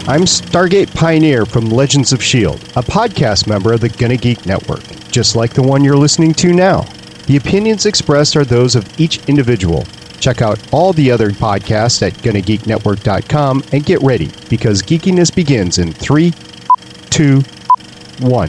I'm Stargate Pioneer from Legends of S.H.I.E.L.D., a podcast member of the Gonna Geek Network, just like the one you're listening to now. The opinions expressed are those of each individual. Check out all the other podcasts at GonnaGeekNetwork.com and get ready, because geekiness begins in 3, 2, 1.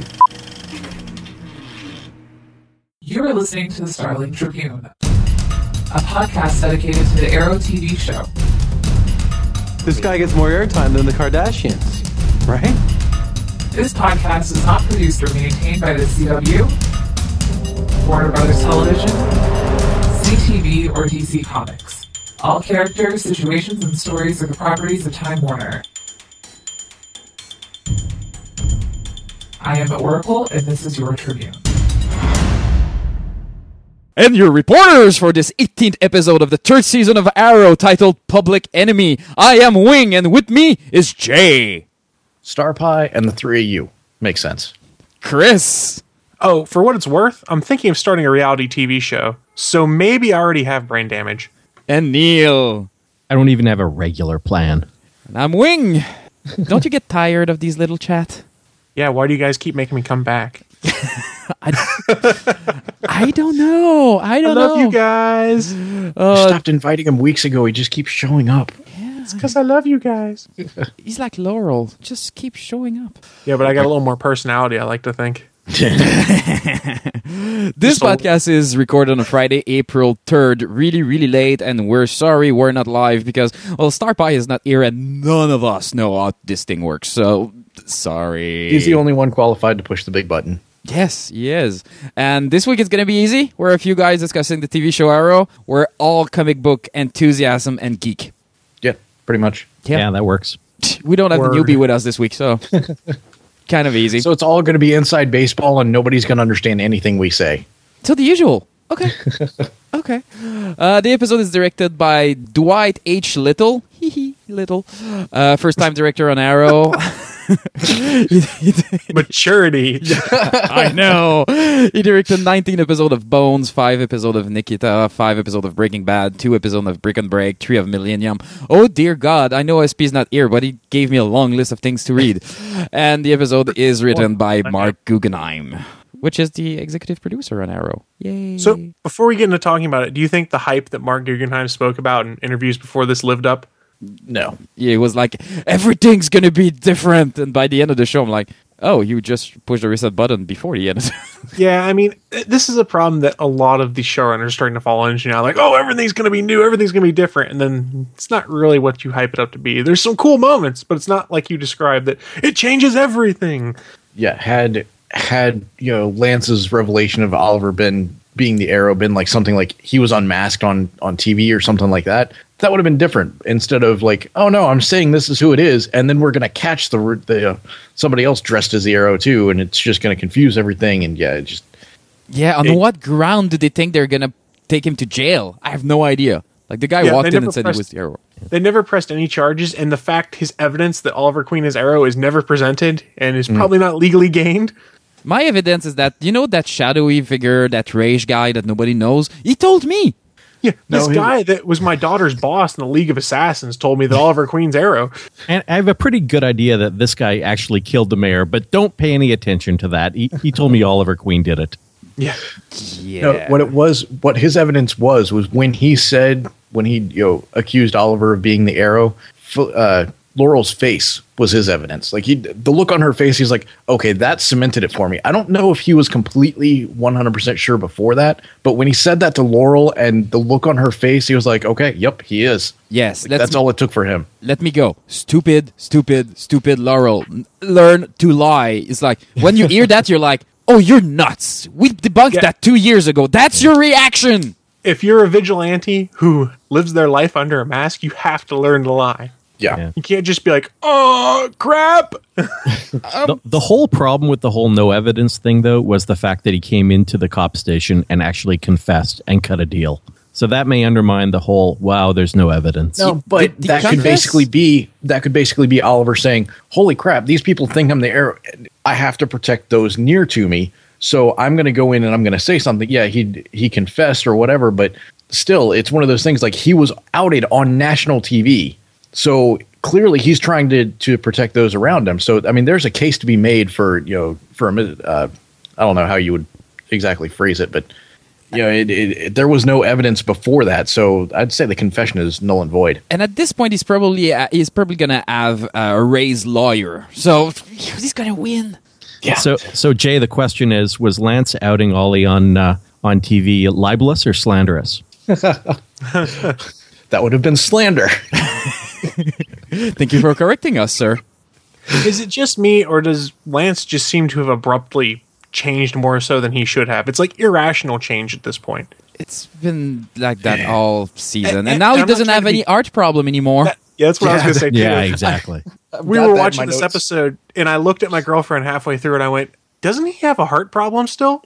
You're listening to the Starling Tribune, a podcast dedicated to the Arrow TV show. This guy gets more airtime than the Kardashians, right? This podcast is not produced or maintained by the CW, Warner Brothers Television, CTV, or DC Comics. All characters, situations, and stories are the properties of Time Warner. I am Oracle, and this is your Tribune. And your reporters for this 18th episode of the third season of Arrow, titled Public Enemy. I am Wing, and with me is Jay. Star Pie and the three of you. Makes sense. Chris. Oh, for what it's worth, I'm thinking of starting a reality TV show, so maybe I already have brain damage. And Neil. I don't even have a regular plan. And I'm Wing. Don't you get tired of these little chat? Yeah, why do you guys keep making me come back? I don't know. I love you guys. I stopped inviting him weeks ago. He just keeps showing up. Yeah, it's because I love you guys. He's like Laurel. Just keep showing up. Yeah, but I got a little more personality, I like to think. This podcast is recorded on a Friday, April 3rd, really, really late, and we're sorry we're not live because, well, Starpie is not here and none of us know how this thing works, so sorry. He's the only one qualified to push the big button. Yes, he is. And this week it's going to be easy. We're a few guys discussing the TV show Arrow. We're all comic book enthusiasm and geek. Yeah, pretty much. Yeah, that works. We don't have the newbie with us this week, so kind of easy. So it's all going to be inside baseball and nobody's going to understand anything we say. So the usual. Okay. Okay. The episode is directed by Dwight H. Little. Little. First-time director on Arrow. Maturity. I know. He directed 19 episodes of Bones, 5 episodes of Nikita, 5 episodes of Breaking Bad, 2 episodes of Brick and Break, 3 of Millennium. Oh dear God, I know SP's not here, but he gave me a long list of things to read. And the episode is written by Mark Guggenheim, which is the executive producer on Arrow. Yay. So, before we get into talking about it, do you think the hype that Mark Guggenheim spoke about in interviews before this lived up? No. Yeah, it was like, everything's going to be different. And by the end of the show, I'm like, oh, you just pushed the reset button before the end. Yeah, I mean, this is a problem that a lot of the showrunners are starting to fall into now. Like, oh, everything's going to be new, everything's going to be different. And then it's not really what you hype it up to be. There's some cool moments, but it's not like you described that it changes everything. Yeah, had Lance's revelation of Oliver being the Arrow been like something like he was unmasked on TV or something like that, that would have been different. Instead of like, oh no, I'm saying this is who it is, and then we're gonna catch the somebody else dressed as the Arrow too, and it's just gonna confuse everything. And on what ground do they think they're gonna take him to jail? I have no idea. Like the guy walked in and said he was the Arrow. They never pressed any charges, and the fact his evidence that Oliver Queen is Arrow is never presented and is probably not legally gained. My evidence is that, you know, that shadowy figure, that rage guy that nobody knows, he told me. Yeah, this guy that was my daughter's boss in the League of Assassins told me that Oliver Queen's Arrow. And I have a pretty good idea that this guy actually killed the mayor, but don't pay any attention to that. He told me Oliver Queen did it. Yeah. No, what his evidence was when he accused Oliver of being the Arrow, Laurel's face was his evidence. Like the look on her face, he's like, okay, that cemented it for me. I don't know if he was completely 100% sure before that, but when he said that to Laurel and the look on her face, he was like, okay, yep, he is. Yes. That's all it took for him. Let me go. Stupid Laurel. Learn to lie. It's like, when you hear that, you're like, oh, you're nuts. We debunked that 2 years ago. That's your reaction. If you're a vigilante who lives their life under a mask, you have to learn to lie. Yeah. You can't just be like, oh, crap. The whole problem with the whole no evidence thing, though, was the fact that he came into the cop station and actually confessed and cut a deal. So that may undermine the whole, wow, there's no evidence. No, but that could basically be Oliver saying, holy crap, these people think I'm the Arrow. I have to protect those near to me. So I'm going to go in and I'm going to say something. Yeah, he confessed or whatever, but still, it's one of those things like he was outed on national TV. So clearly he's trying to protect those around him. So I mean, there's a case to be made for for a minute. I don't know how you would exactly phrase it, but there was no evidence before that, so I'd say the confession is null and void. And at this point, he's probably gonna have Ray's lawyer, so he's gonna win. Yeah. So Jay, the question is: was Lance outing Ollie on TV libelous or slanderous? That would have been slander. Thank you for correcting us, sir. Is it just me, or does Lance just seem to have abruptly changed more so than he should have? It's like irrational change at this point. It's been like that all season, and now he I'm doesn't not have any art problem anymore. That's what I was going to say, too. Yeah, exactly. We were watching this episode, and I looked at my girlfriend halfway through, and I went, doesn't he have a heart problem still?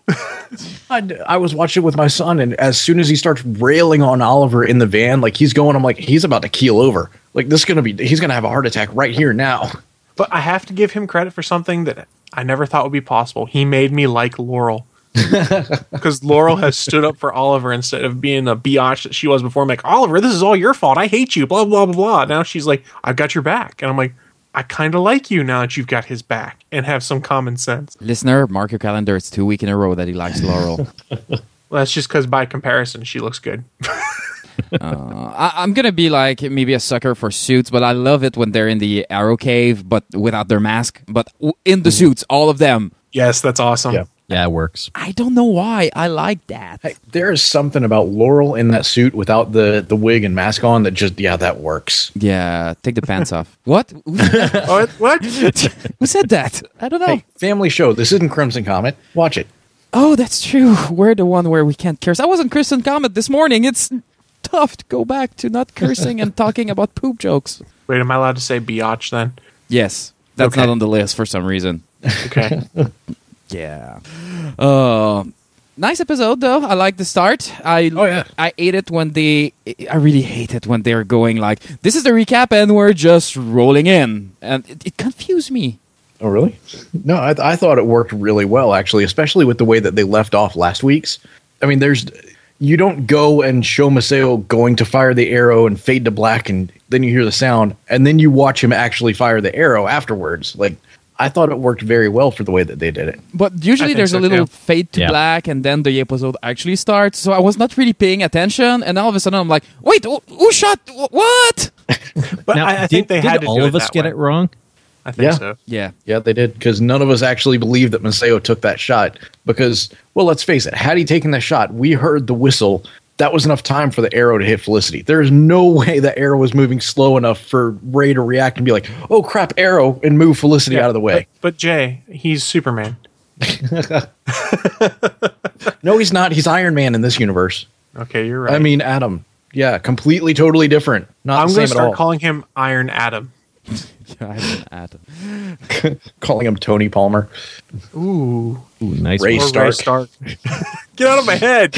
I was watching it with my son, and as soon as he starts railing on Oliver in the van, like I'm like, he's about to keel over. Like he's gonna have a heart attack right here now. But I have to give him credit for something that I never thought would be possible. He made me like Laurel. Because Laurel has stood up for Oliver instead of being a biatch that she was before. I'm like, Oliver, this is all your fault. I hate you, blah, blah, blah, blah. Now she's like, I've got your back. And I'm like, I kind of like you now that you've got his back and have some common sense. Listener, mark your calendar. It's 2 weeks in a row that he likes Laurel. Well, that's just because by comparison, she looks good. I'm going to be like maybe a sucker for suits, but I love it when they're in the Arrow Cave, but without their mask. But in the suits, all of them. Yes, that's awesome. Yeah, it works. I don't know why. I like that. Hey, there is something about Laurel in that suit without the wig and mask on that just, that works. Yeah, take the pants off. What? What? Who said that? I don't know. Hey, family show. This isn't Crimson Comet. Watch it. Oh, that's true. We're the one where we can't curse. I was on Crimson Comet this morning. It's tough to go back to not cursing and talking about poop jokes. Wait, am I allowed to say biatch then? Yes. That's Okay. not on the list for some reason. Okay. Yeah. Nice episode, though. I like the start. I hate it when I really hate it when they're going like, this is the recap and we're just rolling in. And it confused me. Oh, really? No, I thought it worked really well, actually, especially with the way that they left off last week's. I mean, you don't go and show Maceo going to fire the arrow and fade to black, and then you hear the sound, and then you watch him actually fire the arrow afterwards. Like, I thought it worked very well for the way that they did it. But usually there's a little fade to black, and then the episode actually starts. So I was not really paying attention, and all of a sudden I'm like, wait, who shot? What? But Now, I think they had to all do of us that get way. it wrong? I think Yeah. so. Yeah. Yeah, they did, because none of us actually believed that Maceo took that shot. Because, well, let's face it, had he taken that shot, we heard the whistle. That was enough time for the arrow to hit Felicity. There's no way the arrow was moving slow enough for Ray to react and be like, oh, crap, arrow, and move Felicity out of the way. But Jay, he's Superman. No, he's not. He's Iron Man in this universe. Okay, you're right. I mean, Adam. Yeah, completely, totally different. Not I'm the going same to at all. start calling him Iron Adam. Yeah, Adam. Calling him Tony Palmer. Ooh. Ooh, nice. Ray one. Or Ray Stark. Get out of my head.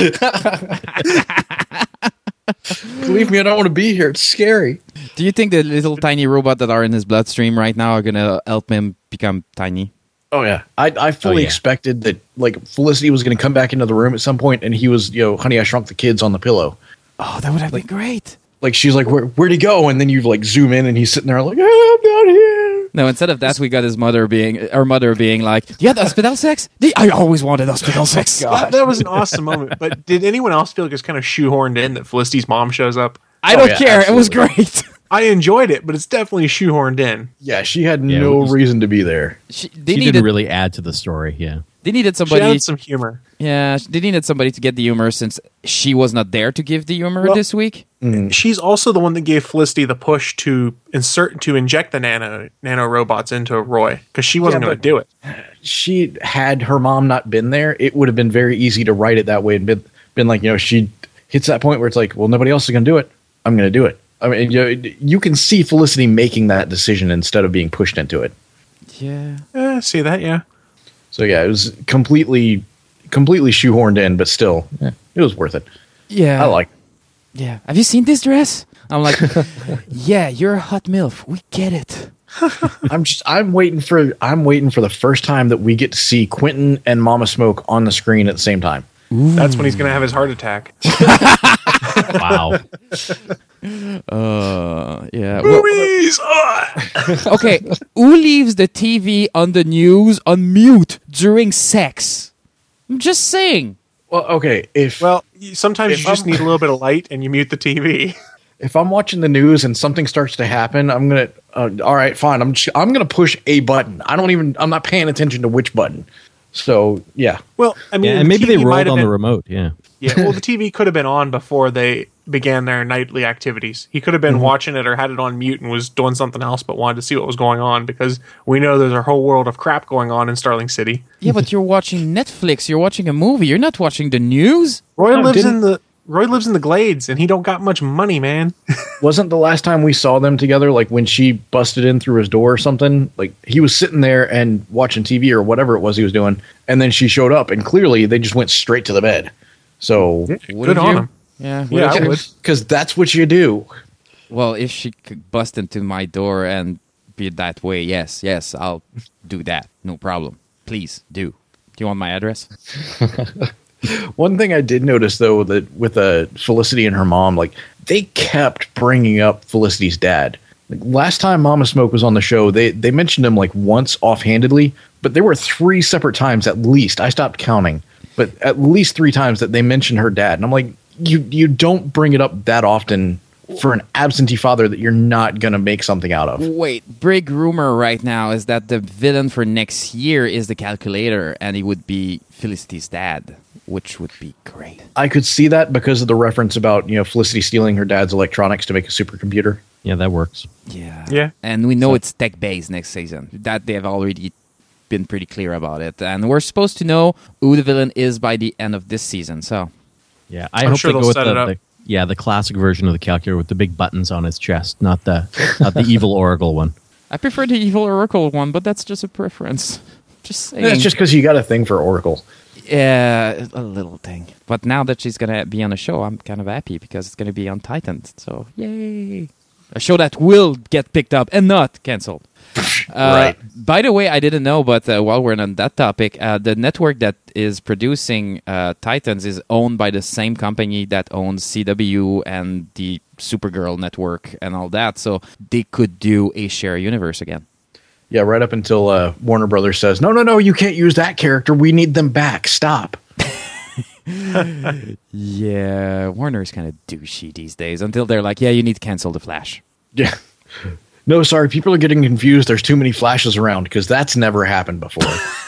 Believe me, I don't want to be here. It's scary. Do you think the little tiny robot that are in his bloodstream right now are going to help him become tiny? Oh, yeah. I fully expected that, like, Felicity was going to come back into the room at some point, and he was, Honey, I Shrunk the Kids on the pillow. Oh, that would have been great. Like, she's like, where'd he go? And then you, like, zoom in, and he's sitting there like, I'm not here. No, instead of that, we got her mother being like, you had hospital sex? I always wanted hospital sex. That was an awesome moment. But did anyone else feel like it was kind of shoehorned in that Felicity's mom shows up? I don't yeah, care. absolutely. It was great. I enjoyed it, but it's definitely shoehorned in. Yeah, she had Yeah, no it was- reason to be there. They She needed didn't really add to the story, yeah. They needed She somebody. added some humor. Yeah, they needed somebody to get the humor since she was not there to give the humor Well- this week. She's also the one that gave Felicity the push to inject the nano robots into Roy because she wasn't Yeah, going to but- do it. She had her mom not been there, it would have been very easy to write it that way and been like, she hits that point where it's like, well, nobody else is going to do it. I'm going to do it. I mean, you can see Felicity making that decision instead of being pushed into it. Yeah. See that? Yeah. So yeah, it was completely shoehorned in, but still, it was worth it. Yeah. I like. Yeah. Have you seen this dress? I'm like, yeah, you're a hot MILF. We get it. I'm waiting for the first time that we get to see Quentin and Mama Smoke on the screen at the same time. That's when he's going to have his heart attack. Wow. Yeah. Movies! Okay, who leaves the TV on the news on mute during sex? I'm just saying. Well, okay. Well, sometimes you just I'm- need a little bit of light and you mute the TV. If I'm watching the news and something starts to happen, I'm gonna. All right, fine. I'm gonna push a button. I'm not paying attention to which button. So yeah. Well, I mean, Yeah, the and maybe TV they might rolled have on the been- remote. Yeah. Yeah, well, the TV could have been on before they began their nightly activities. He could have been watching it or had it on mute and was doing something else, but wanted to see what was going on because we know there's a whole world of crap going on in Starling City. Yeah, but you're watching Netflix. You're watching a movie. You're not watching the news. Roy No, lives didn't- in the Glades, and he don't got much money, man. Wasn't the last time we saw them together like when she busted in through his door or something? Like he was sitting there and watching TV or whatever it was he was doing, and then she showed up, and clearly they just went straight to the bed. So Wouldn't on you? him. Yeah. Yeah, I wouldn't you? would. because that's what you do. Well, if she could bust into my door and be that way, yes, I'll do that. No problem. Please do. Do you want my address? One thing I did notice though that with Felicity and her mom, like they kept bringing up Felicity's dad. Like, last time Mama Smoke was on the show, they mentioned him like once offhandedly, but there were 3 separate times at least. I stopped counting, but at least 3 times that they mentioned her dad, and I'm like, you don't bring it up that often for an absentee father that you're not gonna make something out of. Wait, big rumor right now is that the villain for next year is the Calculator, and he would be Felicity's dad, which would be great. I could see that because of the reference about Felicity stealing her dad's electronics to make a supercomputer. Yeah, that works. Yeah. Yeah. And we know it's tech-based next season. That they have already been pretty clear about it. And we're supposed to know who the villain is by the end of this season, so... Yeah, I I'm hope sure they go they'll with set it up. the classic version of the calculator with the big buttons on his chest, not the evil Oracle one. I prefer the Evil Oracle one, but that's just a preference. Just saying. That's just because you got a thing for Oracle. Yeah, a little thing. But now that she's going to be on a show, I'm kind of happy because it's going to be on Titans. So, yay. A show that will get picked up and not canceled. Right. By the way, I didn't know, but while we're on that topic, the network that is producing Titans is owned by the same company that owns CW and the Supergirl network and all that. So they could do a shared universe again. Yeah, right up until Warner Brothers says, no, you can't use that character. We need them back. Stop. Yeah, Warner's kind of douchey these days until they're like, yeah, you need to cancel The Flash. Yeah. No, sorry. People are getting confused. There's too many Flashes around because that's never happened before.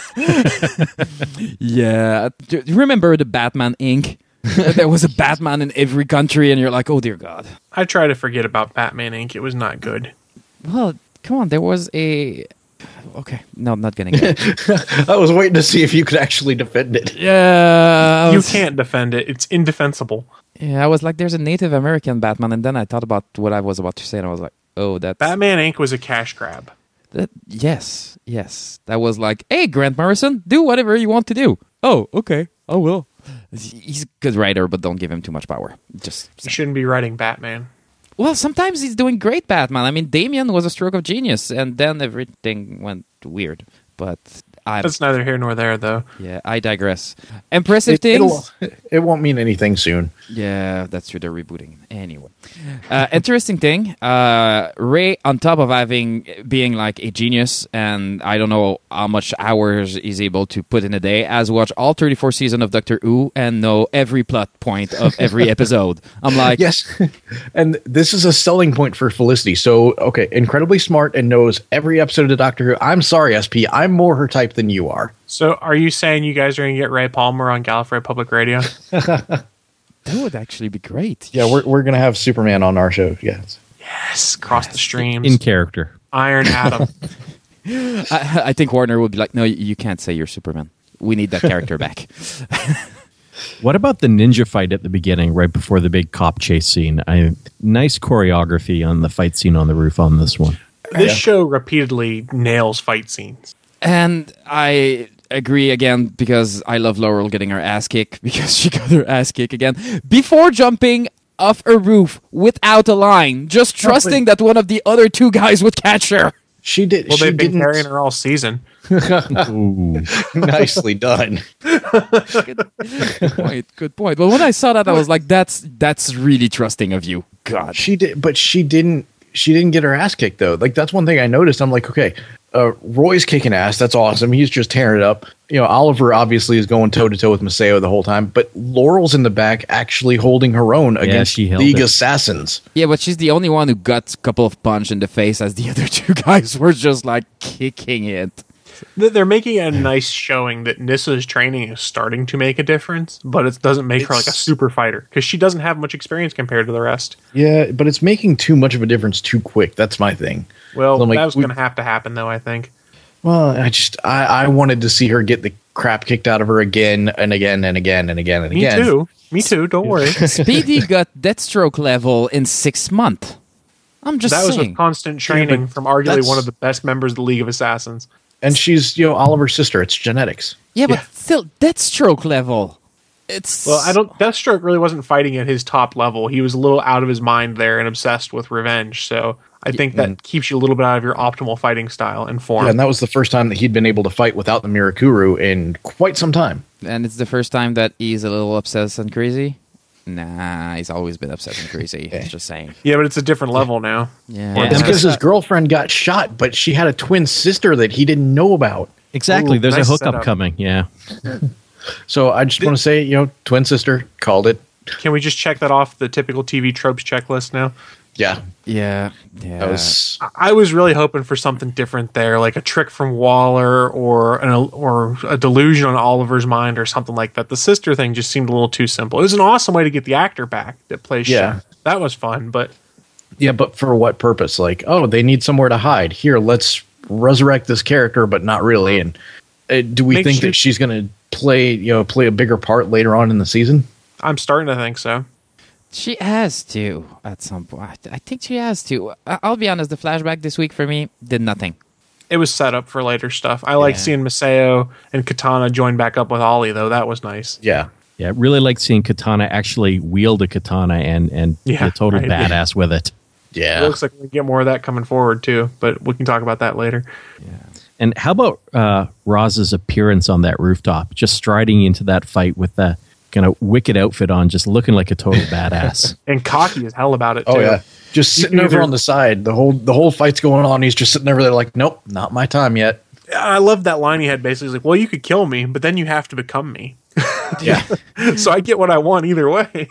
Yeah. Do you remember the Batman Inc.? There was a Batman in every country, and you're like, oh, dear God. I try to forget about Batman Inc. It was not good. Well, come on. There was a... Okay. No, I'm not getting it. I was waiting to see if you could actually defend it. Yeah. You can't defend it. It's indefensible. Yeah, I was like, there's a Native American Batman, and then I thought about what I was about to say, and I was like, oh, that's... Batman Inc. was a cash grab. Yes. That was like, hey, Grant Morrison, do whatever you want to do. Oh, okay. I will. He's a good writer, but don't give him too much power. Just You shouldn't be writing Batman. Well, sometimes he's doing great Batman. I mean, Damian was a stroke of genius, and then everything went weird. But That's neither here nor there, though. yeah, I digress. Impressive things. It won't mean anything soon. Yeah, that's true. They're rebooting anyway. Interesting thing. Ray, on top of being like a genius, and I don't know how much hours he's able to put in a day, has watched all 34 seasons of Doctor Who and know every plot point of every episode. I'm like, Yes. And this is a selling point for Felicity. So, okay, incredibly smart and knows every episode of Doctor Who. I'm sorry, SP. I'm more her type than you are. So, are you saying you guys are going to get Ray Palmer on Gallifrey Public Radio? that would actually be great. Yeah, we're going to have Superman on our show. Yes. Yes, cross the streams. In character. Iron Atom. I think Warner would be like, no, you can't say you're Superman. We need that character back. What about the ninja fight at the beginning, right before the big cop chase scene? Nice choreography on the fight scene on the roof on this one. This show repeatedly nails fight scenes. And I agree again because I love Laurel getting her ass kicked because she got her ass kicked again before jumping off a roof without a line, just trusting that one of the other two guys would catch her. She did. Well, she they've been didn't. carrying her all season. Ooh. Nicely done. Good point. Well, when I saw that, I was like, that's really trusting of you. God. She did, but she didn't get her ass kicked though. Like that's one thing I noticed. I'm like, okay, Roy's kicking ass. That's awesome. He's just tearing it up. Oliver obviously is going toe to toe with Maceo the whole time, but Laurel's in the back actually holding her own against League Assassins. Yeah, but she's the only one who got a couple of punch in the face, as the other two guys were just like kicking it. They're making a nice showing that Nissa's training is starting to make a difference, but it doesn't make her like a super fighter because she doesn't have much experience compared to the rest. Yeah, but it's making too much of a difference too quick. That's my thing. Well, so that was going to have to happen, though, I think. Well, I wanted to see her get the crap kicked out of her again and again and again and again and again. Me too. Don't worry. Speedy got Deathstroke level in 6 months. I'm just saying. That was with constant training from arguably one of the best members of the League of Assassins. And she's, Oliver's sister. It's genetics. Yeah, but still, Deathstroke level. Deathstroke really wasn't fighting at his top level. He was a little out of his mind there and obsessed with revenge. So I think that keeps you a little bit out of your optimal fighting style and form. Yeah, and that was the first time that he'd been able to fight without the Mirakuru in quite some time. And it's the first time that he's a little obsessed and crazy? Nah, he's always been obsessed and crazy. Just saying. Yeah, but it's a different level now. Yeah. Because his girlfriend got shot, but she had a twin sister that he didn't know about. Exactly. There's nice a hookup setup. coming. Yeah. So I just want to say, twin sister, called it. Can we just check that off the typical TV tropes checklist now? Yeah. Yeah. I was really hoping for something different there, like a trick from Waller or a delusion on Oliver's mind or something like that. The sister thing just seemed a little too simple. It was an awesome way to get the actor back that plays Chef. That was fun, but... Yeah, but for what purpose? Like, they need somewhere to hide. Here, let's resurrect this character, but not really. And do we think that she's going to play a bigger part later on in the season? I'm starting to think so. She has to at some point. I think she has to. I'll be honest, the flashback this week for me did nothing. It was set up for later stuff. I like seeing Maceo and Katana join back up with Ollie, though. That was nice. Yeah. Yeah, really like seeing Katana actually wield a katana and be a total badass with it. Yeah. It looks like we get more of that coming forward, too, but we can talk about that later. Yeah. And how about Roz's appearance on that rooftop, just striding into that fight with the kind of wicked outfit on, just looking like a total badass. And cocky as hell about it, too. Oh, yeah. Just sitting over on the side. The whole fight's going on. He's just sitting over there like, nope, not my time yet. I love that line he had basically. He's like, well, you could kill me, but then you have to become me. Yeah. So I get what I want either way.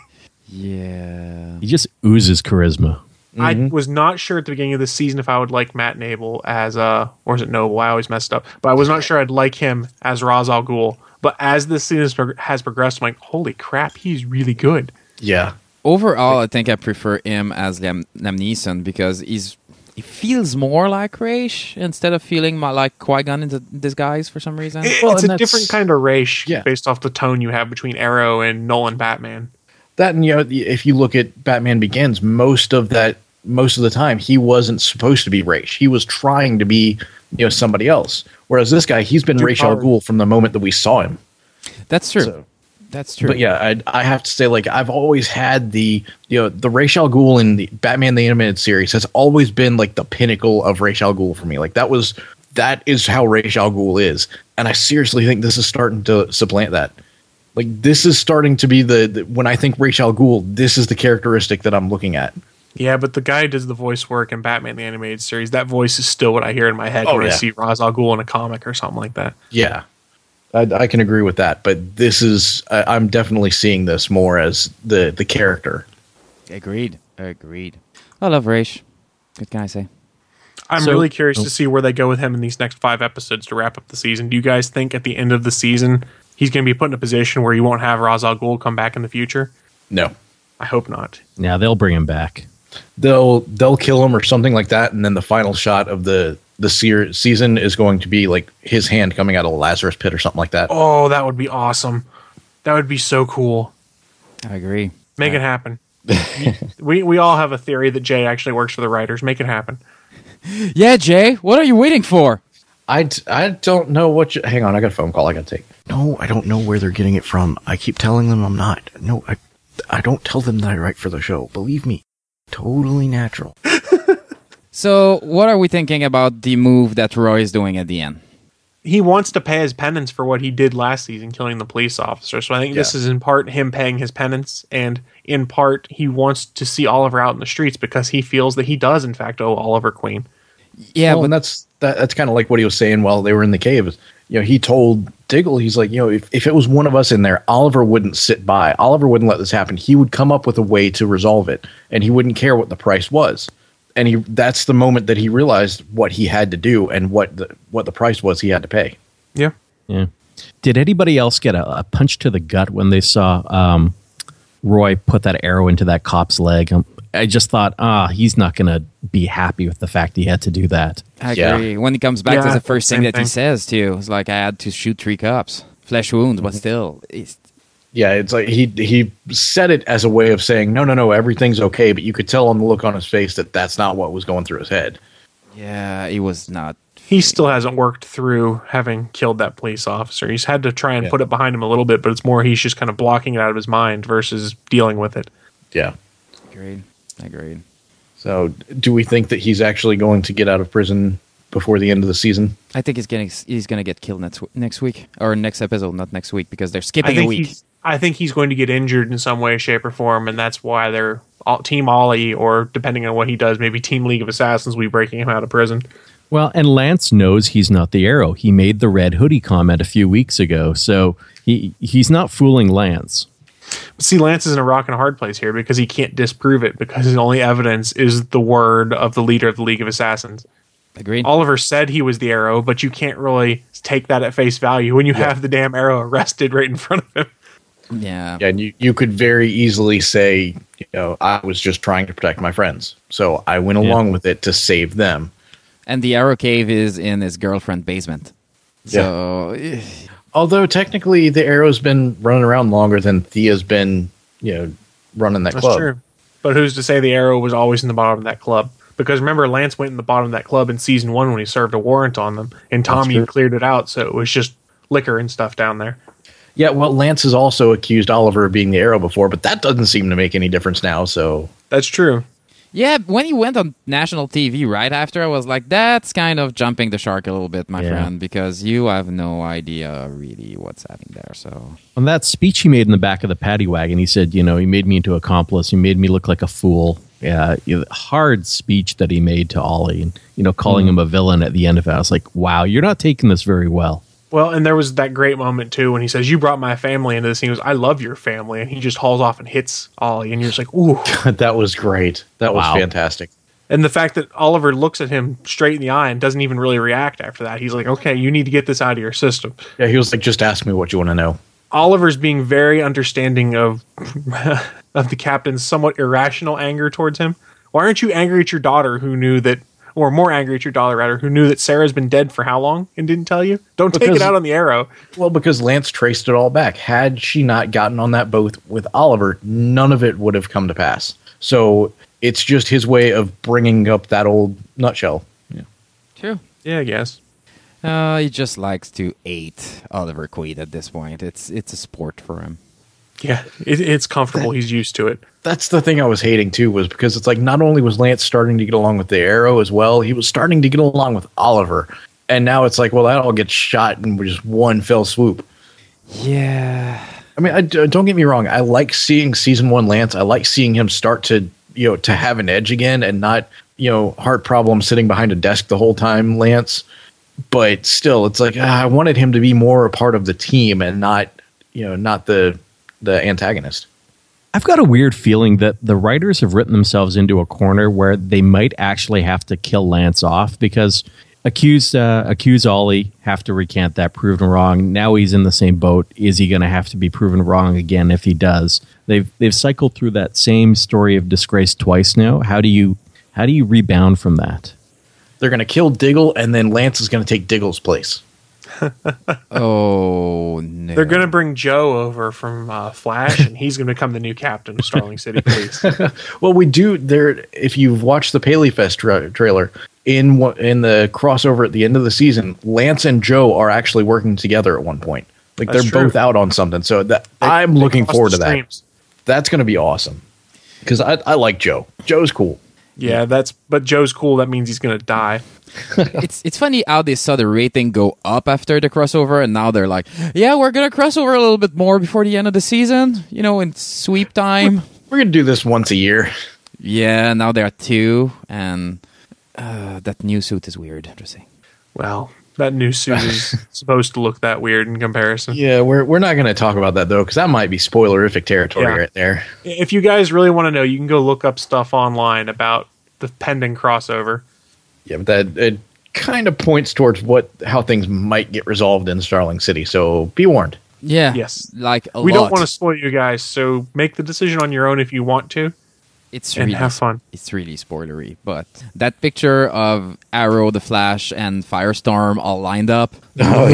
Yeah. He just oozes charisma. I was not sure at the beginning of the season if I would like Matt Nable as, or is it Noble? I always messed up. But I was not sure I'd like him as Ra's al Ghul. But as this season has progressed, I'm like, holy crap, he's really good. Yeah. Overall, I think I prefer him as Liam Neeson because he feels more like Raish instead of feeling like Qui-Gon in disguise for some reason. It's a different kind of Raish based off the tone you have between Arrow and Nolan Batman. That, and if you look at Batman Begins, most of the time he wasn't supposed to be Raish. He was trying to be somebody else. Whereas this guy, he's been Ra's al Ghul from the moment that we saw him. That's true. That's true. But yeah, I have to say, like, I've always had the Ra's al Ghul in the Batman the Animated Series has always been like the pinnacle of Ra's al Ghul for me. Like that is how Ra's al Ghul is, and I seriously think this is starting to supplant that. Like this is starting to be the when I think Ra's al Ghul, this is the characteristic that I'm looking at. Yeah, but the guy who does the voice work in Batman the Animated Series, that voice is still what I hear in my head when I see Ra's al Ghul in a comic or something like that. Yeah. I can agree with that, but this is I'm definitely seeing this more as the character. Agreed. I love Raish. What can I say? I'm really curious to see where they go with him in these next 5 episodes to wrap up the season. Do you guys think at the end of the season he's going to be put in a position where you won't have Ra's al Ghul come back in the future? No. I hope not. Yeah, they'll bring him back. They'll kill him or something like that, and then the final shot of the season is going to be like his hand coming out of a Lazarus pit or something like that. Oh, that would be awesome. That would be so cool. I agree. Make it happen. we all have a theory that Jay actually works for the writers. Make it happen. Yeah, Jay, what are you waiting for? I don't know what hang on, I got a phone call I got to take. No, I don't know where they're getting it from. I keep telling them I'm not. No, I don't tell them that I write for the show. Believe me. Totally natural. So, what are we thinking about the move that Roy is doing at the end? He wants to pay his penance for what he did last season, killing the police officer. So I think this is in part him paying his penance, and in part he wants to see Oliver out in the streets because he feels that he does, in fact, owe Oliver Queen. Yeah, and that's kind of like what he was saying while they were in the cave. He told Diggle, he's like, if it was one of us in there, Oliver wouldn't sit by. Oliver wouldn't let this happen. He would come up with a way to resolve it, and he wouldn't care what the price was. And that's the moment that he realized what he had to do and what the price was he had to pay. Yeah. Did anybody else get a punch to the gut when they saw Roy put that arrow into that cop's leg? I just thought, he's not going to be happy with the fact he had to do that. I agree. When he comes back, that's the first thing that he says, too. It's like, I had to shoot 3 cops. Flesh wounds, but still. Yeah, it's like he said it as a way of saying, no, everything's okay, but you could tell on the look on his face that that's not what was going through his head. Yeah, he was not. He still hasn't worked through having killed that police officer. He's had to try and put it behind him a little bit, but it's more he's just kind of blocking it out of his mind versus dealing with it. Yeah. Agreed. So, do we think that he's actually going to get out of prison before the end of the season? I think he's going to get killed next week, or next episode, not next week, because they're skipping a week. I think he's going to get injured in some way, shape, or form, and that's why they're Team Ollie, or depending on what he does, maybe Team League of Assassins will be breaking him out of prison. Well, and Lance knows he's not the Arrow. He made the red hoodie comment a few weeks ago, so he's not fooling Lance. But see, Lance is in a rock and a hard place here because he can't disprove it because his only evidence is the word of the leader of the League of Assassins. Agreed. Oliver said he was the Arrow, but you can't really take that at face value when you have the damn Arrow arrested right in front of him. Yeah. Yeah, and you could very easily say, I was just trying to protect my friends. So I went along with it to save them. And the Arrow Cave is in his girlfriend's basement. So, although technically the Arrow's been running around longer than Thea's been, running that club. That's true. But who's to say the Arrow was always in the bottom of that club? Because remember, Lance went in the bottom of that club in season 1 when he served a warrant on them, and Tommy had cleared it out, so it was just liquor and stuff down there. Yeah, well, Lance has also accused Oliver of being the Arrow before, but that doesn't seem to make any difference now, so... That's true. Yeah, when he went on national TV right after, I was like, that's kind of jumping the shark a little bit, my friend, because you have no idea really what's happening there, so... On that speech he made in the back of the paddy wagon, he said, he made me into accomplice, he made me look like a fool. Yeah, hard speech that he made to Ollie, and calling him a villain at the end of it. I was like, wow, you're not taking this very well. Well, and there was that great moment, too, when he says, you brought my family into this. And he goes, I love your family. And he just hauls off and hits Ollie. And you're just like, ooh. That was great. That was fantastic. And the fact that Oliver looks at him straight in the eye and doesn't even really react after that. He's like, okay, you need to get this out of your system. Yeah, he was like, just ask me what you want to know. Oliver's being very understanding of the captain's somewhat irrational anger towards him. Why aren't you angry at your daughter who knew that... Or more angry at your daughter, rather, who knew that Sarah's been dead for how long and didn't tell you? Don't take it out on the Arrow. Well, because Lance traced it all back. Had she not gotten on that boat with Oliver, none of it would have come to pass. So it's just his way of bringing up that old nutshell. Yeah. True. Yeah, I guess. He just likes to hate Oliver Queen at this point. It's a sport for him. Yeah, it's comfortable. He's used to it. That's the thing I was hating, too, was because it's like not only was Lance starting to get along with the Arrow as well, he was starting to get along with Oliver. And now it's like, well, that all gets shot in just one fell swoop. Yeah. I mean, don't get me wrong. I like seeing season 1 Lance. I like seeing him start to, to have an edge again and not, heart problem sitting behind a desk the whole time, Lance. But still, it's like, I wanted him to be more a part of the team and not the antagonist. I've got a weird feeling that the writers have written themselves into a corner where they might actually have to kill Lance off because accuse Ollie, have to recant that, proven wrong. Now he's in the same boat. Is he going to have to be proven wrong again if he does? They've cycled through that same story of disgrace twice now. How do you rebound from that? They're going to kill Diggle, and then Lance is going to take Diggle's place. Oh, no. They're going to bring Joe over from Flash, and he's going to become the new captain of Starling City Police. Well, we do there. If you've watched the Paley Fest trailer, in the crossover at the end of the season, Lance and Joe are actually working together at one point. Like That's they're true. both out on something. So I'm looking forward to that. That's going to be awesome because I like Joe. Joe's cool. Yeah, but Joe's cool. That means he's going to die. It's funny how they saw the rating go up after the crossover, and now they're like, yeah, we're gonna cross over a little bit more before the end of the season. In sweep time. We're going to do this once a year. Yeah, now there are 2, and that new suit is weird. Just saying. Well, that new suit is supposed to look that weird in comparison. Yeah, we're not going to talk about that, though, because that might be spoilerific territory right there. If you guys really want to know, you can go look up stuff online about the pending crossover. Yeah, but that it kind of points towards how things might get resolved in Starling City, so be warned. Yeah. Yes. Like we lot. don't want to spoil you guys, so make the decision on your own if you want to. And have fun. It's really spoilery, but that picture of Arrow, the Flash, and Firestorm all lined up. Oh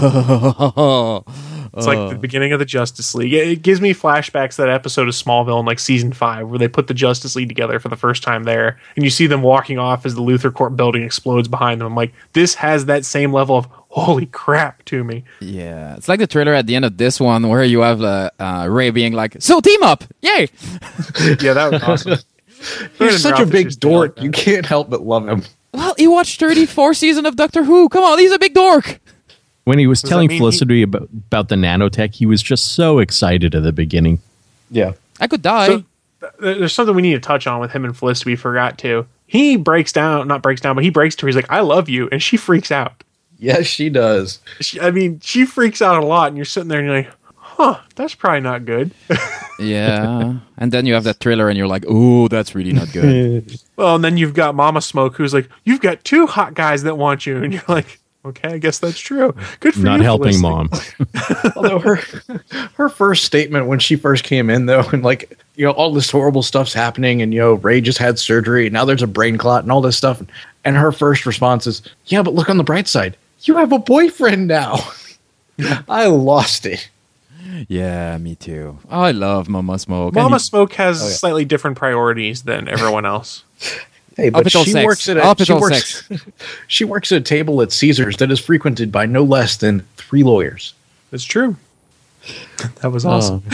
yeah. It's like the beginning of the Justice League. It gives me flashbacks to that episode of Smallville in like season 5 where they put the Justice League together for the first time there, and you see them walking off as the Luthor Corp building explodes behind them. I'm like, this has that same level of holy crap to me. Yeah, it's like the trailer at the end of this one where you have Ray being like, "So team up, yay!" Yeah, that was awesome. He's such a big just dork. like You can't help but love him. Well, he watched 34 seasons of Doctor Who. Come on, he's a big dork. When he was Does telling that mean Felicity about the nanotech, he was just so excited at the beginning. Yeah. I could die. So, there's something we need to touch on with him and Felicity we forgot to. He breaks down, but he breaks to her. He's like, "I love you," and she freaks out. Yes, she does. She freaks out a lot, and you're sitting there and you're like, huh, that's probably not good. Yeah, and then you have that thriller, and you're like, "Ooh, that's really not good." Well, and then you've got Mama Smoke, who's like, "You've got 2 hot guys that want you," and you're like, okay, I guess that's true. Good for you. Not helping, Felicity. Mom. Although her first statement when she first came in, though, and like, all this horrible stuff's happening, and Ray just had surgery, and now there's a brain clot and all this stuff, and her first response is, "Yeah, but look on the bright side. You have a boyfriend now." I lost it. Yeah, me too. Oh, I love Mama Smoke. Mama Smoke has slightly different priorities than everyone else. Hey, but Up until she sex. works at Up a she until works, sex. she works at a table at Caesars that is frequented by no less than 3 lawyers. It's true. That was awesome.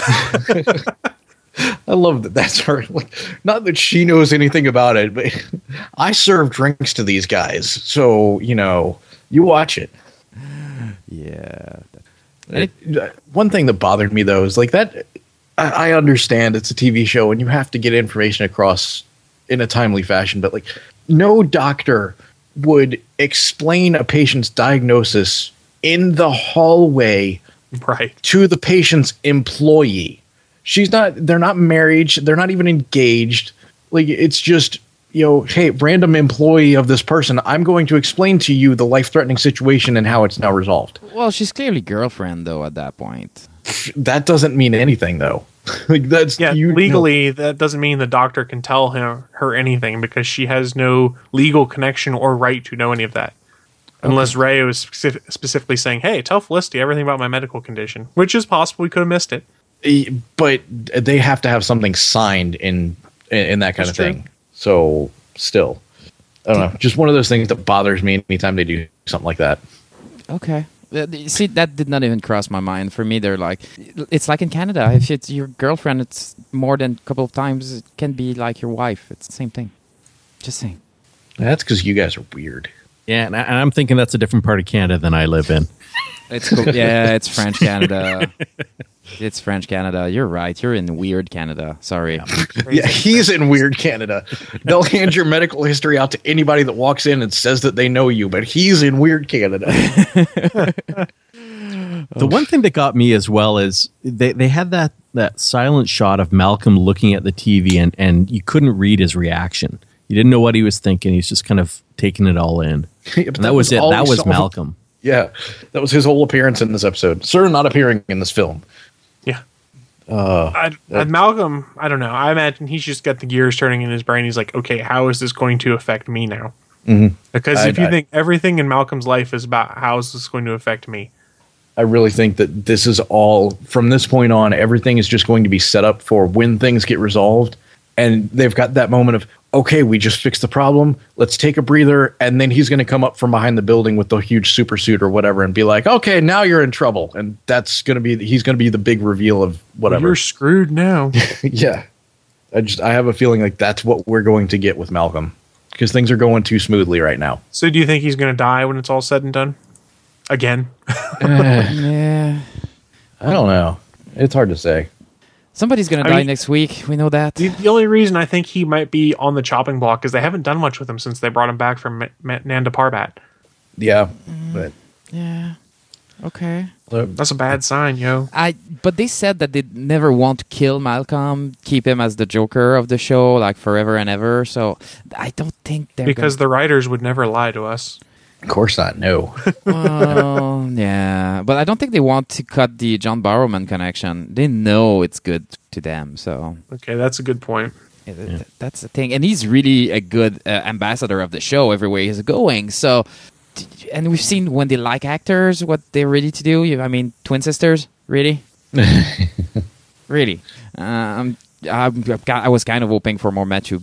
I love that. That's her. Like, not that she knows anything about it, but I serve drinks to these guys, so you watch it. Yeah. One thing that bothered me though is like that. I understand it's a TV show and you have to get information across in a timely fashion, but like no doctor would explain a patient's diagnosis in the hallway Right. to the patient's employee. They're not married. They're not even engaged. Like, it's just, hey, random employee of this person, I'm going to explain to you the life-threatening situation and how it's now resolved. Well, she's clearly girlfriend though at that point. That doesn't mean anything, though. Like, that's legally, that doesn't mean the doctor can tell her anything because she has no legal connection or right to know any of that. Unless Ray was specifically saying, "Hey, tell Felicity everything about my medical condition," which is possible. We could have missed it. But they have to have something signed in that kind of thing. True. So still, I don't know. Just one of those things that bothers me anytime they do something like that. Okay. See, that did not even cross my mind. For me, they're like, it's like in Canada. If it's your girlfriend, it's more than a couple of times. It can be like your wife. It's the same thing. Just saying. That's because you guys are weird. Yeah, and I'm thinking that's a different part of Canada than I live in. It's cool. Yeah, it's French Canada. It's French Canada. You're right. You're in weird Canada. Sorry. Yeah, he's in weird Canada. They'll hand your medical history out to anybody that walks in and says that they know you, but he's in weird Canada. The one thing that got me as well is they had that silent shot of Malcolm looking at the TV and you couldn't read his reaction. You didn't know what he was thinking. He's just kind of taking it all in. Yeah, and that was it. all That we was saw. Malcolm. Yeah, that was his whole appearance in this episode. Sir, not appearing in this film. Yeah. Malcolm, I don't know. I imagine he's just got the gears turning in his brain. He's like, okay, how is this going to affect me now? Mm-hmm. Because if you think everything in Malcolm's life is about how is this going to affect me, I really think that this is all, from this point on, everything is just going to be set up for when things get resolved. And they've got that moment of, okay, we just fixed the problem. Let's take a breather. And then he's going to come up from behind the building with the huge super suit or whatever and be like, okay, now you're in trouble. And he's going to be the big reveal of whatever. you're screwed now. Yeah. I have a feeling like that's what we're going to get with Malcolm because things are going too smoothly right now. So do you think he's going to die when it's all said and done? Again? Yeah. I don't know. It's hard to say. Somebody's going to die next week. We know that. The only reason I think he might be on the chopping block is they haven't done much with him since they brought him back from Nanda Parbat. Yeah, but Yeah. Okay. That's a bad sign, yo. But they said that they never want to kill Malcolm, keep him as the Joker of the show, like forever and ever. So I don't think they're Because the writers would never lie to us. of course not. No. Well, yeah, but I don't think they want to cut the John Barrowman connection. They know it's good to them, so Okay, that's a good point. that's the thing. And he's really a good ambassador of the show everywhere he's going. So, and we've seen when they like actors, what they're ready to do. I mean, twin sisters, really, really. I was kind of hoping for more Manu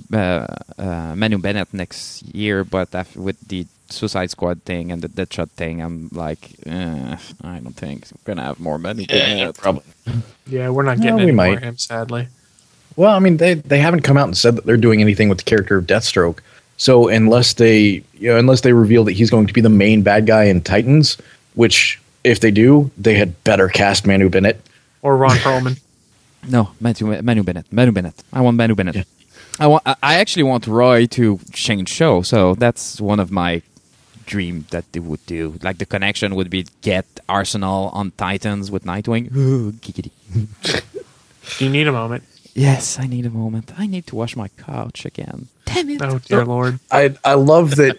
Bennett next year, but with the Suicide Squad thing and the Deadshot thing, I'm like, I don't think we're gonna have more Manu Bennett. Probably. Yeah, we're not getting we any more might. of him, sadly. Well, I mean, they haven't come out and said that they're doing anything with the character of Deathstroke. So unless they reveal that he's going to be the main bad guy in Titans, which if they do, they had better cast Manu Bennett. Or Ron Perlman. No, Manu Bennett. I want Manu Bennett. Yeah. I actually want Roy to change show. So that's one of my dream that they would do. Like the connection would be get Arsenal on Titans with Nightwing. Ooh, giggity. Do you need a moment? Yes, I need a moment. I need to wash my couch again. Damn it. Oh, dear Lord. I love that.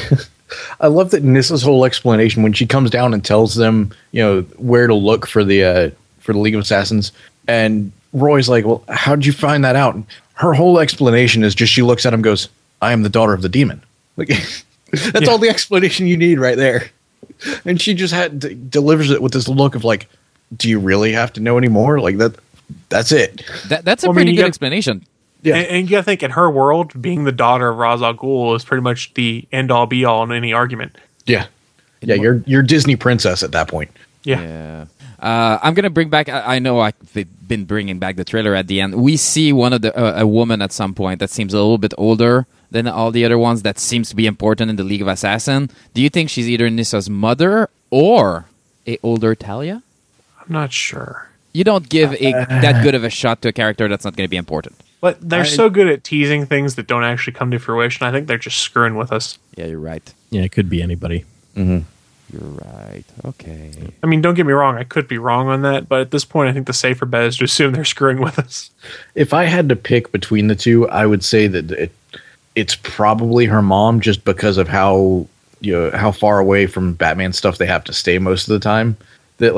I love that Nissa's whole explanation when she comes down and tells them, where to look for the League of Assassins, and Roy's like, "Well, how did you find that out?" Her whole explanation is just she looks at him, and goes, "I am the daughter of the demon." Like that's all the explanation you need right there. And she just delivers it with this look of like, "Do you really have to know anymore?" Like that. That's it. That's a pretty good explanation. Yeah, and you gotta think in her world, being the daughter of Ra's al Ghul is pretty much the end all be all in any argument. Yeah, you're Disney princess at that point. Yeah. I'm gonna bring back. I know I've been bringing back the trailer at the end. We see one of a woman at some point that seems a little bit older than all the other ones. That seems to be important in the League of Assassins. Do you think she's either Nissa's mother or a older Talia? I'm not sure. You don't give that good of a shot to a character that's not going to be important. But they're so good at teasing things that don't actually come to fruition. I think they're just screwing with us. Yeah, you're right. Yeah, it could be anybody. Mm-hmm. You're right. Okay. I mean, don't get me wrong. I could be wrong on that, but at this point, I think the safer bet is to assume they're screwing with us. If I had to pick between the two, I would say that it's probably her mom, just because of how far away from Batman stuff they have to stay most of the time. That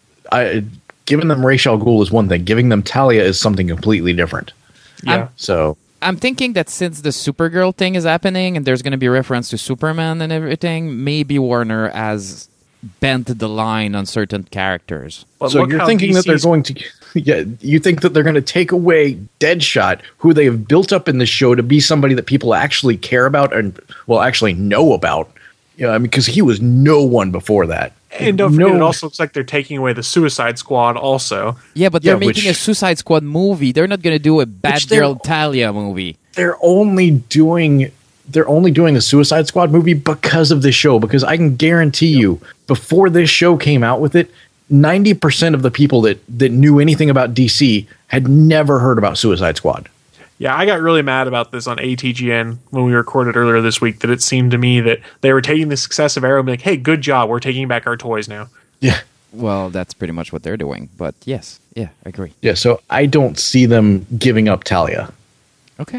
giving them Ra's al Ghul is one thing. Giving them Talia is something completely different. Yeah. I'm thinking that since the Supergirl thing is happening and there's going to be reference to Superman and everything, maybe Warner has bent the line on certain characters. But so you're thinking that they're going to... Yeah, you think that they're going to take away Deadshot, who they have built up in the show to be somebody that people actually care about and, actually know about. Because he was no one before that. And don't forget, it also looks like they're taking away the Suicide Squad also. Yeah, but they're making a Suicide Squad movie. They're not going to do a Batgirl Talia movie. They're only doing the Suicide Squad movie because of this show. Because I can guarantee you, before this show came out with it, 90% of the people that knew anything about DC had never heard about Suicide Squad. Yeah, I got really mad about this on ATGN when we recorded earlier this week, that it seemed to me that they were taking the success of Arrow and being like, hey, good job, we're taking back our toys now. Yeah. Well, that's pretty much what they're doing. But yes, I agree. Yeah, so I don't see them giving up Talia. Okay.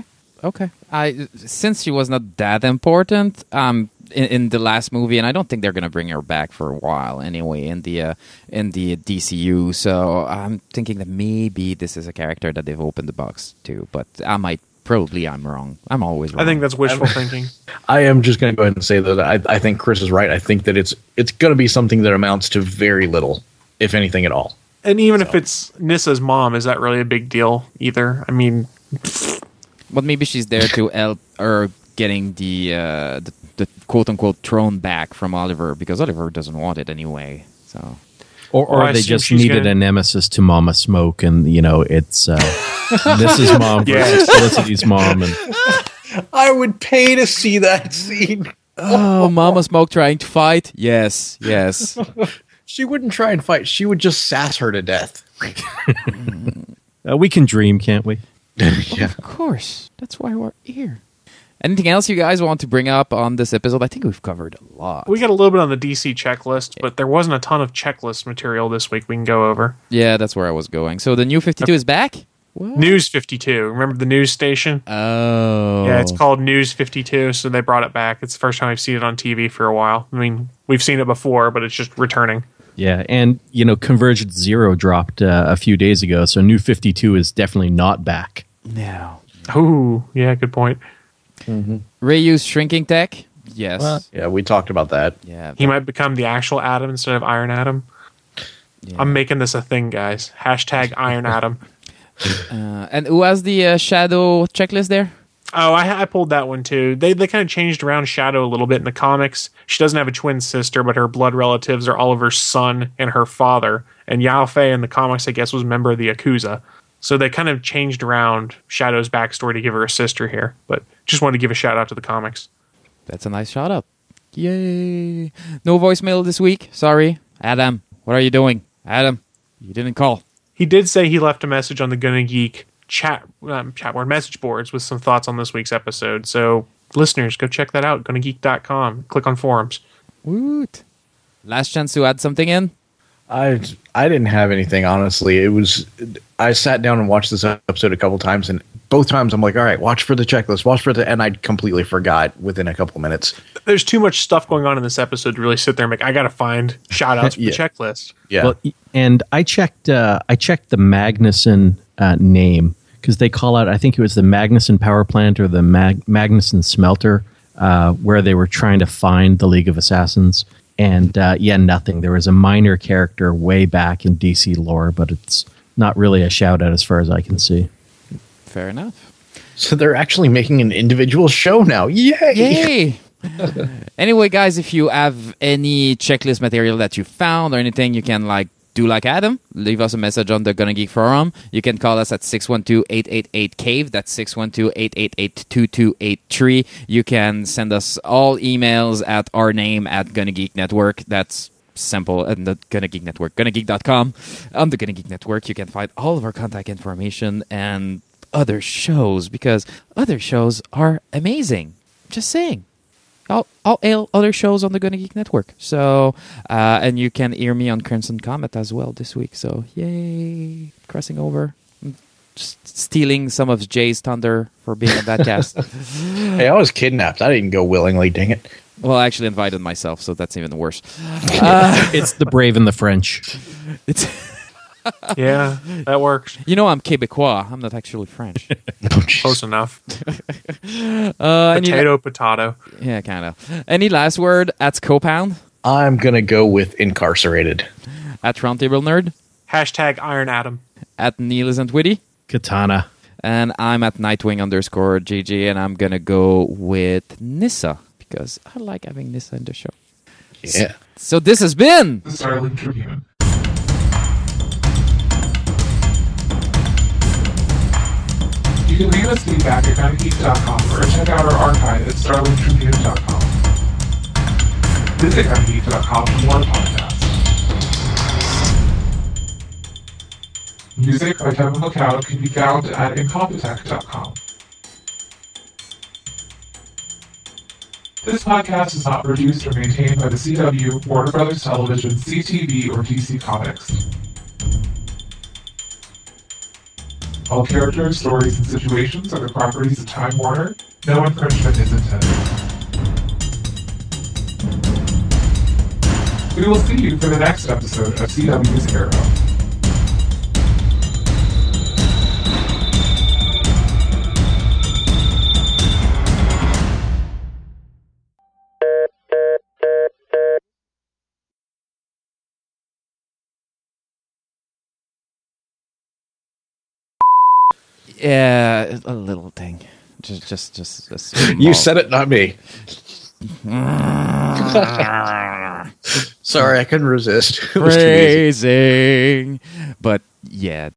Since she was not that important in the last movie, and I don't think they're going to bring her back for a while anyway in the DCU. So I'm thinking that maybe this is a character that they've opened the box to, but I'm wrong. I'm always wrong. I think that's wishful thinking. I am just going to go ahead and say that I think Chris is right. I think that it's going to be something that amounts to very little, if anything at all. And even if it's Nissa's mom, is that really a big deal either? I mean... But maybe she's there to help her getting the quote-unquote throne back from Oliver, because Oliver doesn't want it anyway. So Or I they assume just she's needed gonna- a nemesis to Mama Smoke, and it's this is Mom versus Felicity's mom, and I would pay to see that scene. Oh, Mama Smoke trying to fight? Yes. She wouldn't try and fight. She would just sass her to death. we can dream, can't we? Yeah. Of course. That's why we're here. Anything else you guys want to bring up on this episode? I think we've covered a lot. We got a little bit on the DC checklist, but there wasn't a ton of checklist material this week we can go over. Yeah, that's where I was going. So the new 52 is back? What? News 52. Remember the news station? Oh. Yeah, it's called News 52, so they brought it back. It's the first time I've seen it on TV for a while. I mean, we've seen it before, but it's just returning. Yeah, and Convergence Zero dropped a few days ago, so New 52 is definitely not back. No. Ooh, yeah, good point. Ryu's shrinking tech? Yes. Yeah, we talked about that. Yeah. He might become the actual Atom instead of Iron Atom. Yeah. I'm making this a thing, guys. Hashtag Iron Atom. And who has the shadow checklist there? Oh, I pulled that one too. They kind of changed around Shadow a little bit in the comics. She doesn't have a twin sister, but her blood relatives are Oliver's son and her father. And Yao Fei in the comics, I guess, was a member of the Yakuza. So they kind of changed around Shadow's backstory to give her a sister here. But just wanted to give a shout out to the comics. That's a nice shout out. Yay. No voicemail this week. Sorry. Adam, what are you doing? Adam, you didn't call. He did say he left a message on the Gonna Geek chatboard message boards with some thoughts on this week's episode. So listeners, go check that out. GonnaGeek.com. Click on forums. Woot. Last chance to add something in? I didn't have anything, honestly. I sat down and watched this episode a couple times, and both times I'm like, all right, watch for the checklist, and I completely forgot within a couple minutes. There's too much stuff going on in this episode to really sit there and make, I got to find shout outs for Yeah. the checklist. Yeah. Well, and I checked the Magnuson name because they call out, I think it was the Magnuson power plant or the Magnuson smelter, where they were trying to find the League of Assassins. And nothing. There was a minor character way back in DC lore, but it's not really a shout out as far as I can see. Fair enough. So they're actually making an individual show now. Yay! Yay! Anyway, guys, if you have any checklist material that you found or anything, you can do like Adam. Leave us a message on the Gonna Geek forum. You can call us at 612-888-CAVE. That's 612-888-2283. You can send us all emails at our name at Gonna Geek Network. That's simple. And the Gonna Geek Network, GonnaGeek.com. On the Gonna Geek Network, you can find all of our contact information and other shows, because other shows are amazing. Just saying. I'll ail other shows on the Gonna Geek Network. So, and you can hear me on Crimson Comet as well this week. So, yay. Crossing over. Just stealing some of Jay's thunder for being on that cast. Hey, I was kidnapped. I didn't go willingly, dang it. Well, I actually invited myself, so that's even worse. It's the brave and the French. It's Yeah, that works. I'm Quebecois. I'm not actually French. Close enough. Any- Potato. yeah, kind of. Any last word at Scopound? I'm going to go with incarcerated. At Roundtable Nerd? Hashtag Iron Atom. At Neil Isn't Witty? Katana. And I'm at Nightwing_GG, and I'm going to go with Nissa, because I like having Nissa in the show. Yeah. So this has been... The Starling Tribune. You can leave us feedback at GonnaGeek.com or check out our archive at StarlingTribune.com. Visit GonnaGeek.com for more podcasts. Music by Kevin MacLeod can be found at Incompetech.com. This podcast is not produced or maintained by the CW, Warner Brothers Television, CTV, or DC Comics. All characters, stories, and situations are the properties of Time Warner. No infringement is intended. We will see you for the next episode of CW's Arrow. Yeah, a little thing. Just a You said it, not me. Sorry, I couldn't resist. It was too easy. Phrasing. But yeah,